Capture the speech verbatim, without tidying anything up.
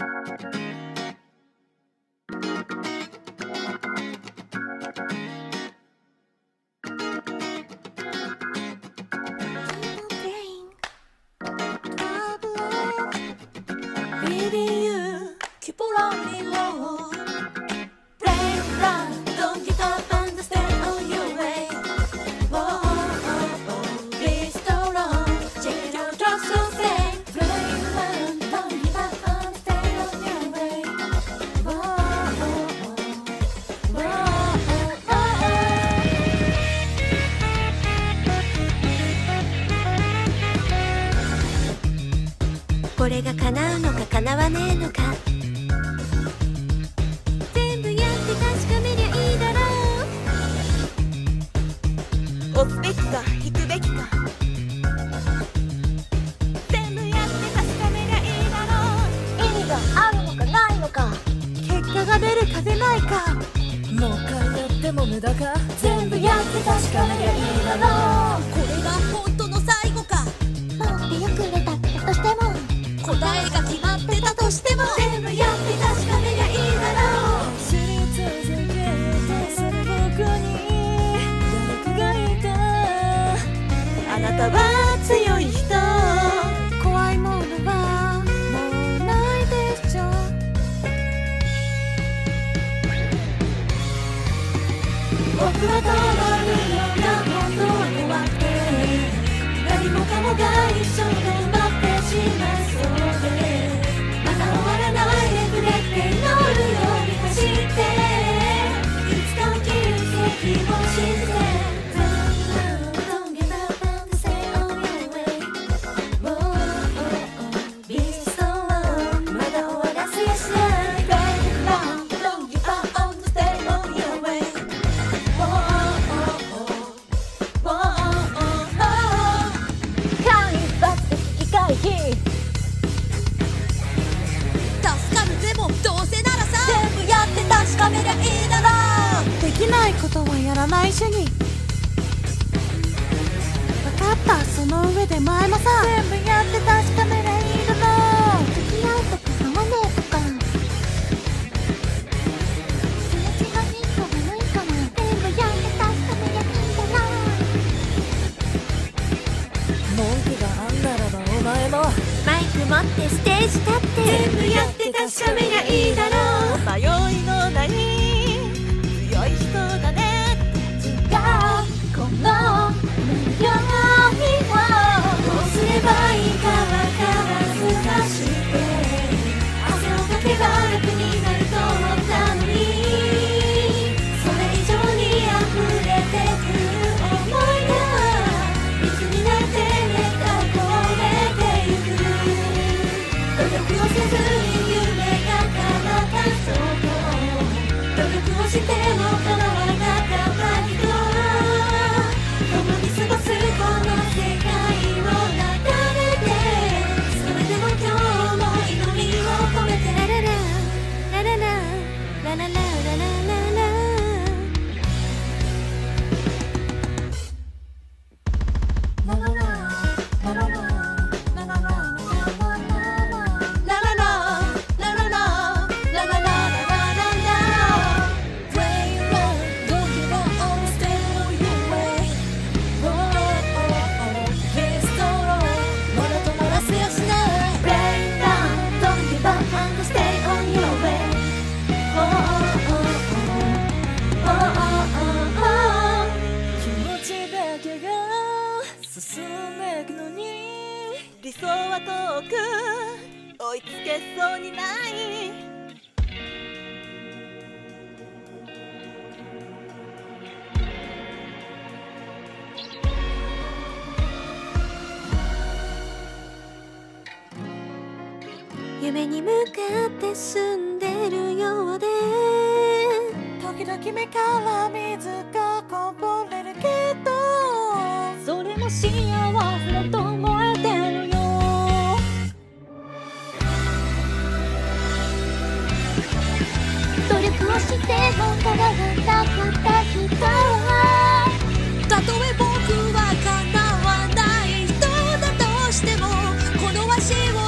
これが叶うのか叶わねえのか、全部やって確かめりゃいいだろう。 押すべきか引くべきか、全部やって確かめりゃいいだろう。 意味があるのかないのか、 結果が出るか出ないか、 もう一回やっても無駄か、 全部やって確かめりゃいいだろう。 これが本当の最後か、 もっとよく売れたとしても、 答えが決まってたとしても、 全部やって確かめりゃいいだろう。 知り続けてする僕に誰かがいた。 あなたは強い人、 怖いものはもうないでしょ。 僕は通るような本当は怖くて、何もかもが一緒に埋まってしまいそうで、また終わらないでくれって祈るように走って、いつか起きる奇跡を信じて、Don't give up and stay on your way. Oh, oh, oh, be strong. まだ終わらせやしない。Don't give up and stay on your way. Oh, oh, oh, oh, oh, oh. 間一髪で危機回避。 助かるでもどうせならさ、 全部やって確かめりゃいいだろう。 できないことはやらない主義。分かった、その上で前もさ、全部やって確かめりゃいいだろう。 付き合うとか合わねえとか、気持ちがいいか悪いかも、全部やって確かめりゃいいだろう。 文句があんならばお前もマイク持ってステージ立って、全部やって確かめりゃいいだろう。 迷いのない強い人だね。 違う、この迷いをどうすればいいかわからずかして汗をかけば楽になると思ったのに、それ以上に溢れてく想いが水になって熱がこぼれてゆく。努力をせずに夢が叶った人と、努力をしても叶わなかった人、共に過ごすこの世界を眺めて、それでも今日も祈りを込めて、ラララララララララララララ理想は遠く追いつけそうにない。 夢に向かって進んでるようで、 時々目から水がこぼれるけど、 それも幸せだと思えてるよ。 努力をしても叶わなかった人は、 たとえ僕は叶わない人だとしても、この足を